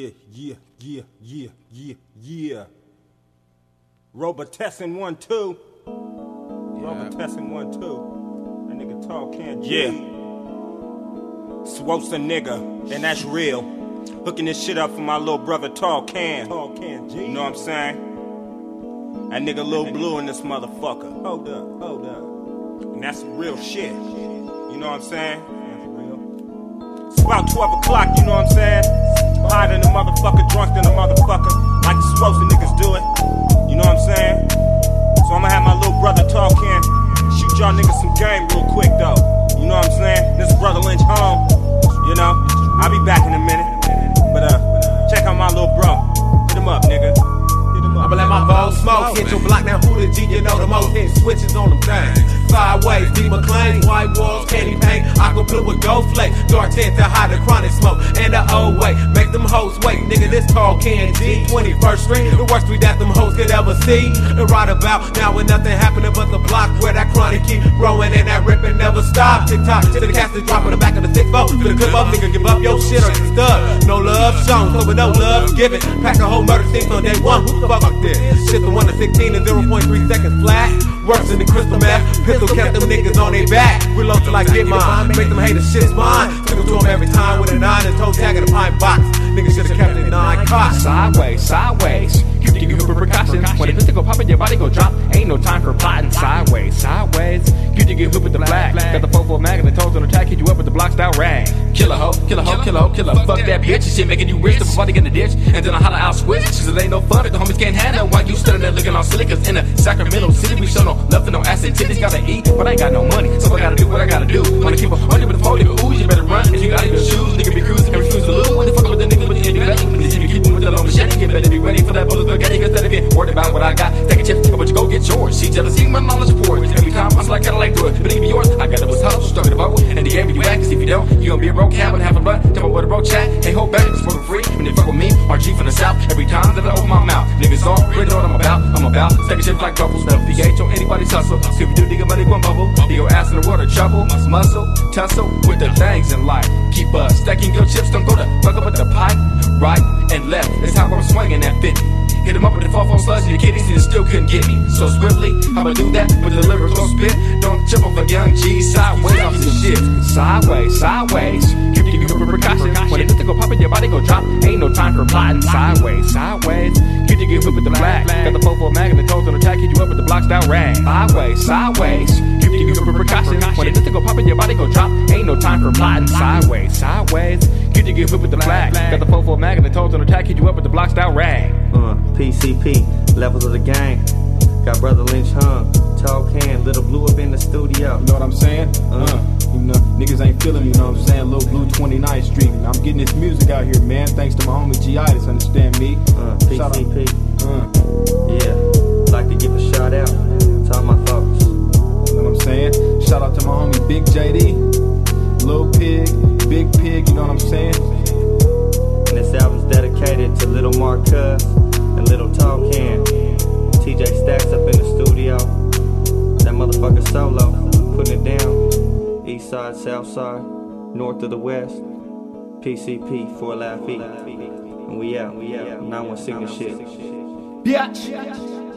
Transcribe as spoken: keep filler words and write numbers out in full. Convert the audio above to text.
Yeah, yeah, yeah, yeah, yeah, yeah. Robot testing one, two. Yeah. Robot testing one, two. That nigga talk can't. Yeah. Swo's a nigga, and that's real. Hooking this shit up for my little brother Tall Can. Tall Can, G. You know what I'm saying? That nigga Lil Blue in this motherfucker. Hold up, hold up. And that's real shit. You know what I'm saying? That's real. It's about twelve o'clock, you know what I'm saying? Higher than the motherfucker, drunk than the motherfucker. Like the supposed to niggas do it. You know what I'm saying? So I'ma have my little brother Tall Can shoot y'all niggas some game real quick though. You know what I'm saying? This is Brother Lynch home. You know? I'll be back in a minute. But uh, check out my little bro. Hit him up, nigga. Hit him up. I'ma let my balls smoke. Hit your block now, who the G, you know the most. Hit switches on them things. Sideways, D McClain, white walls, candy paint. I can put with gold flake. Dark tint to hide the chronic smoke. And the old way, make them hoes wait. Nigga, this Tall Can G, twenty-first Street. The worst street that them hoes could ever see. And right about now when nothing happening but the block where that chronic keep growing and that ripping never stop. Tick tock, to the cast is dropping the back of the six four. To the clip up, nigga, give up your shit or you stuck. No love shown, so with no love given. Pack a whole murder scene on day one. Who the fuck up this? Shit the one to sixteen and zero point three seconds flat. Worse than the crystal meth. Pistol kept them niggas on their back. Reload till I get mine. Make them hate the shit's mine. Took them to them every time with a nine and toe tag in a pine box. Niggas should've kept it nine cops. Sideways, sideways. You think you can precaution. When the pistol go pop in your body go drop. Ain't no time for plotting. Sideways, sideways. You think you can whip with the black. Got the four four mag and the toes on attack. Hit you up with the block style rag. Kill a hoe, kill a hoe, kill a hoe, kill a fuck that bitch. And shit making you rich. The body in the ditch. And then I holler out switch. Cause it ain't no fun if the homies can't handle. While you standing there looking all silly. Cause in the Sacramento City we show no love and no acid. Titties gotta eat, but I ain't got no money. So I gotta do what I gotta do. Wanna keep a hundred with the phone, nigga. Ooh, you better run. If you got your shoes, nigga be cruising and refuse to lose. When the fuck with the nigga with the nigga belly. If you keep with the long machete, you better be ready for that bullet. Get it, instead of being worried about what I got. Take a chip, but you go get yours. She jealousy, my knowledge poor. Every time I like Cadillac do it, but even yours, I got it was hustle, struck the vote, and the game you act. Cause if you don't, you gon' be a broke cab and have a run. Tell me what a broke chat. Hey, hold back, it's for free. When they fuck with me, R G from the south. Every time that I open my mouth, niggas already know what I'm about. I'm about taking shit like bubbles. No P H on anybody's hustle. See if you do, nigga, money one bubble. Dig your ass in the water, trouble, muscle, tussle with the things in life. Keep uh, stacking your chips, don't go to fuck up with the pipe. Right and left, that's how I'm swinging that fifty. Hit him up with the four four slugs and the kiddies, and still couldn't get me. So swiftly, I'ma do that with the lyrics gon' spit. Don't trip off a young G, sideways off the shit. Sideways, sideways. You think you can precaution. When the pistol go pop in your body go drop. Ain't no time for plotting. Sideways, sideways. You think you can whip with the black. Got the four four mag and the toes on attack. Hit you up with the block style rag. Sideways, sideways. You think you can precaution. When the pistol go pop in your body go drop. Ain't no time for plotting. Sideways, sideways. You think you can whip with the black. Got the four four mag and the toes on attack. Hit you up with the block style rag. Uh, P C P, levels of the gang. Got Brother Lynch hung. Tall Can, Little Blue up in the studio. You know what I'm saying? Uh, uh, you know, niggas ain't feeling me, you know what I'm saying? Lil Blue twenty-ninth Street. I'm getting this music out here, man. Thanks to my homie G I, understand me? Uh, P C P. Uh. Yeah, like to give a shout out to all my folks. You know what I'm saying? Shout out to my homie Big J D, Lil Pig, Big Pig, you know what I'm saying? And this album's dedicated to Little Marcus and Little Tall Can. T J Stacks up in the studio. That motherfucker solo, putting it down. East side, south side, north of the west. P C P, four Laugh E. And we out, we out. nine one Sigma shit. Bitch.